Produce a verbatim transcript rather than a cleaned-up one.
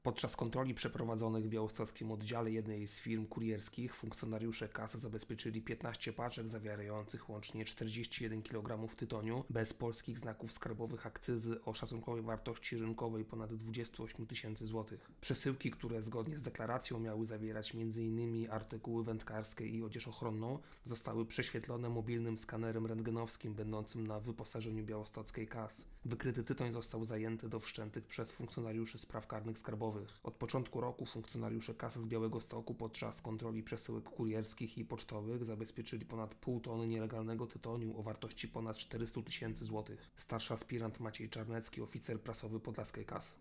Podczas kontroli przeprowadzonych w białostockim oddziale jednej z firm kurierskich funkcjonariusze kasy zabezpieczyli piętnaście paczek zawierających łącznie czterdzieści jeden kilogramów tytoniu bez polskich znaków skarbowych akcyzy o szacunkowej wartości rynkowej ponad dwadzieścia osiem tysięcy złotych. Przesyłki, które zgodnie z deklaracją miały zawierać między innymi artykuły wędkarskie i odzież ochronną, zostały prześwietlone mobilnym skanerem rentgenowskim będącym na wyposażeniu białostockiej kas. Wykryty tytoń został zajęty do wszczętych przez funkcjonariuszy spraw karnych skarbowych. Od początku roku funkcjonariusze kasy z Białegostoku podczas kontroli przesyłek kurierskich i pocztowych zabezpieczyli ponad pół tony nielegalnego tytoniu o wartości ponad czterysta tysięcy złotych. Starszy aspirant Maciej Czarnecki, oficer prasowy Podlaskiej Kasy.